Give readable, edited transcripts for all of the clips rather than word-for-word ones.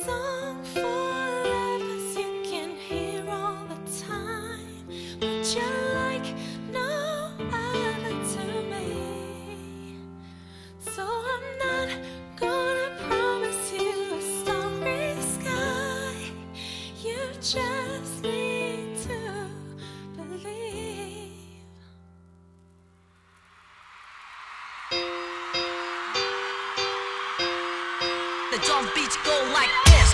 song for lovers you can hear all the time, but you're like no other to me. So I'm not gonna promise you a starry sky. You just need to believe. The drum beats go like this.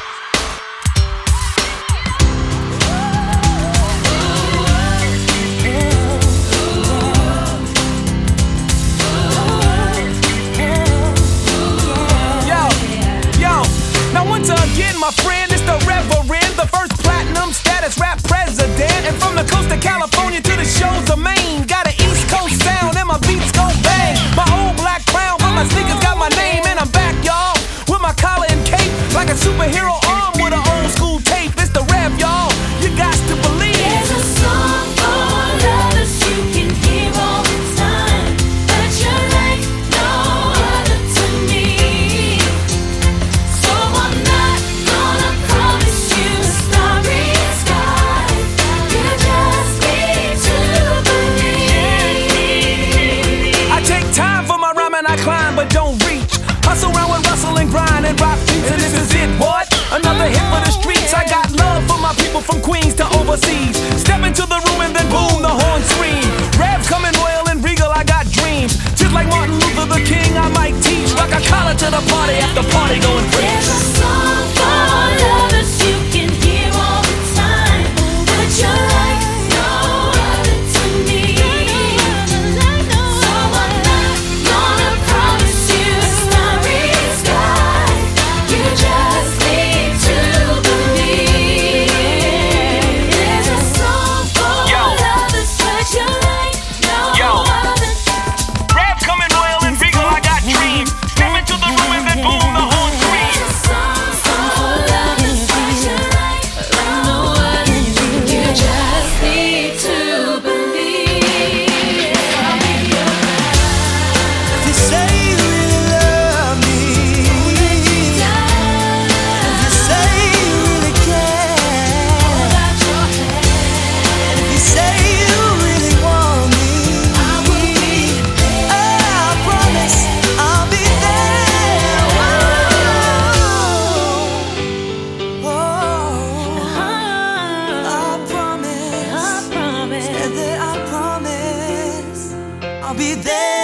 Yo, now once again, my friend, it's the Reverend, the first platinum status rap president. And from the coast of California to the shores of Maine, got an East Coast sound and my beats go bang. My old black crown, but my sneakers got my name, and I'm back, y'all, with my collar and cape, like a superhero arm with an old school tape. It's the Rev, y'all. You got to believe. There's a song for lovers you can hear all the time, but you're like no other to me. So I'm not gonna promise you a starry sky. You just need to believe. I take time for my rhyme and I climb, but don't reach. Hustle around with rustle and grind and rock beats, and this is it, what? Another hit for the streets. I got love for my people from Queens to overseas. Step into the room and then boom, the horn scream. Rev coming royal and regal, I got dreams. Just like Martin Luther the King, I might teach. Rock a collar to the party, after party going free. There's a song for lovers you can hear all the time, but you're like no other to me. So I'm not gonna promise you a starry sky. You just need to believe. There's a song for lovers, but you're like no other. Rev coming royal and regal, I got dreams. Step into the room and then boom, the horn scream. There's a song for lovers, but you're like no other. You just need to believe. I'll be your If you say you really love me, if you say you really care, and if you say you really want me, I promise I'll be there. I promise that I promise I'll be there.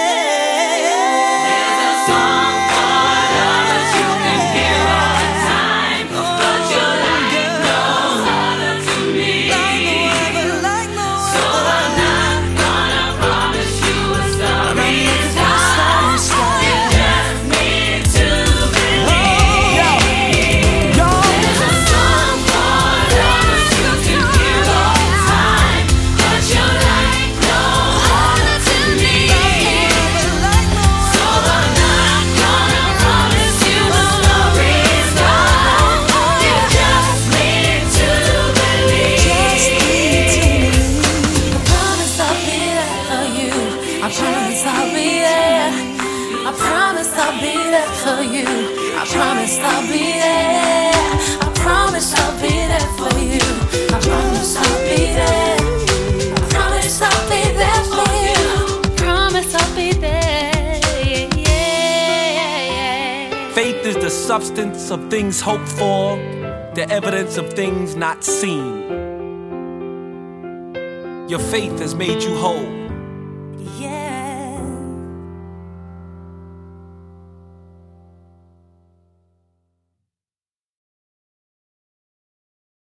I promise I'll be there. I promise I'll be there for you. I promise I'll be there. I promise I'll be there for you. I promise I'll be there. I promise I'll be there for you. I promise I'll be there. Yeah. Faith is the substance of things hoped for, the evidence of things not seen. Your faith has made you whole.